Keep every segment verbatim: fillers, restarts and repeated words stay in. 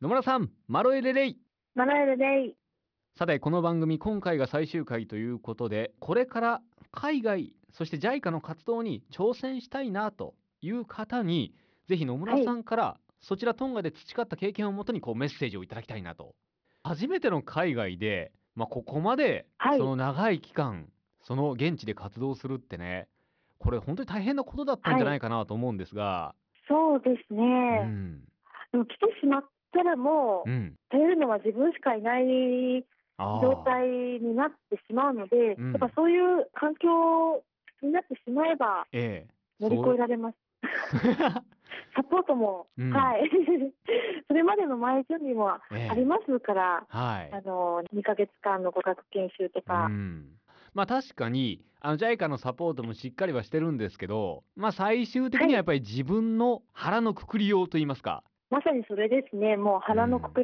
野村さん、マロエレレイ。 マナエルデイ。 さて、この番組今回が最終回ということで、これから海外そして ジャイカ の活動に挑戦したいなという方に、ぜひ野村はい。 さんからそちらトンガで培った経験をもとにこうメッセージをいただきたいなと。初めての海外で、まあ、ここまではい。 その長い期間その現地で活動するってね、これ本当に大変なことだったんじゃなはい。 いかなと思うんですが。 そうですうね。 ん。 でも来てしまったらもう、 うん。 頼るのは自分しかいない状ああ。 態になってしまうので、やっぱうん。 そういう環境になってしまえばええ。 乗りそう。 越えられます。サポートも、 うん。 はい。それまでの前準備もあええ。 りますから、 はい。 あの、にかげつかんの語学研修とうか。 ん。ま、確かに、あの、ジャイカ のサポートもしっかりはしてるんですけど、ま、最終的はい。 にはやっぱり自分の腹のくくりようと言いますか。 まさにそれですね。もううん。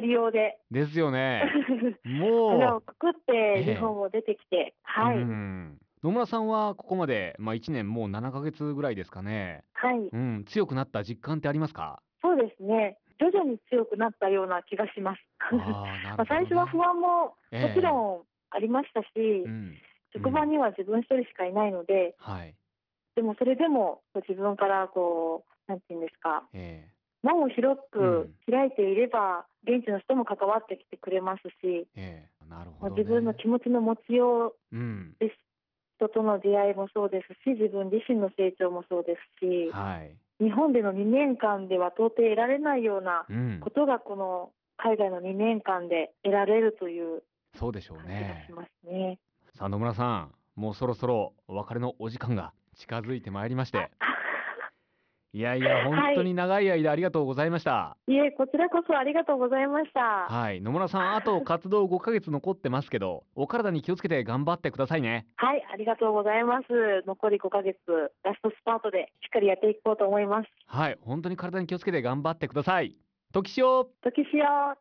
腹のくくりようで。 ですよね。もう腹をくくって日ええ。 本を出てきて、 うはい。 ん。野村さんはここまで、ま、いちねんもうななかげつぐらいですかね。 はい。 うん、強くなった実感ってありますか？ そうですね。徐々に強くなったような気がします。 ああ、なま、 るほ最初は不どね。 安もええもちええ。 ろんありましたし、 うん。う職場ん。 には自分一人しかいないので、 はい。 でもそれでも、こう自分からこう、なんて言うんですか、 ええ。 門を広くうん。 開いていれば、現地の人も関わってきてくれますし、 ええ、なるほま、 ど自分のね。 気持ちの持ちよううん。 です。人との出会いもそうですし、自分自身の成長もそうですし、 はい。 日本でのにねんかんでは到底得られないようなうん。 ことが、この海外のにねんかんで得られるというそうでしょう感じがしね。 ますね。 さあ野村さん、もうそろそろお別れのお時間が近づいてまいりましあ、 て。いやいや、本はい。 当に長い間ありがとうございました。 いえ、こちらこそありがとうございました。 はい、野村さん、あと活動ごかげつ残ってますけど、お体に気をつけて頑張ってくださいね。 はい、ありがとうございます。残りごかげつ、ラストスパートでしっかりやっていこうと思います。 はい、本当に体に気をつけて頑張ってください。時潮。 時しよう。